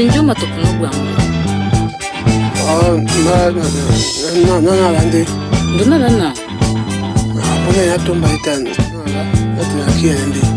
Sinjuma tokunogwangu. Lande. Ndona nana. Abona yatomba itani. Nala, natina kiende.